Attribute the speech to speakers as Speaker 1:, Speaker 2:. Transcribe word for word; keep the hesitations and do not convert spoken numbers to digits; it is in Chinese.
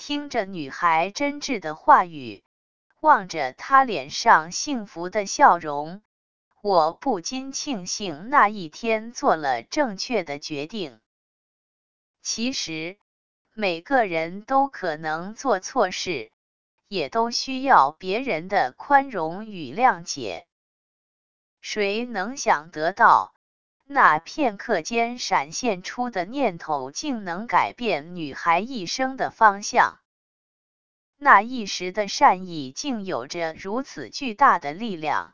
Speaker 1: 听着女孩真挚的话语，望着她脸上幸福的笑容，我不禁庆幸那一天做了正确的决定。其实，每个人都可能做错事，也都需要别人的宽容与谅解。谁能想得到，那片刻间闪现出的念头竟能改变女孩一生的方向？那一时的善意竟有着如此巨大的力量。